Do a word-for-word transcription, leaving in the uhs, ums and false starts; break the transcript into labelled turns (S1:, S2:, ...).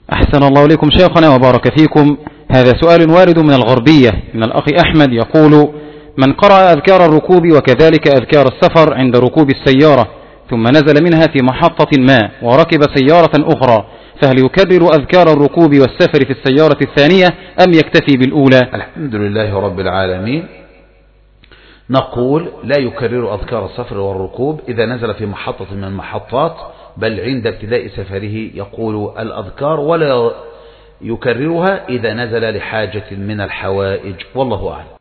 S1: أحسن الله إليكم شيخنا وبارك فيكم. هذا سؤال وارد من الغربية من الأخ أحمد يقول: من قرأ أذكار الركوب وكذلك أذكار السفر عند ركوب السيارة ثم نزل منها في محطة ما وركب سيارة أخرى، فهل يكرر أذكار الركوب والسفر في السيارة الثانية أم يكتفي بالأولى؟
S2: الحمد لله رب العالمين. نقول لا يكرر أذكار السفر والركوب إذا نزل في محطة من المحطات، بل عند ابتداء سفره يقول الأذكار ولا يكررها إذا نزل لحاجة من الحوائج، والله أعلم.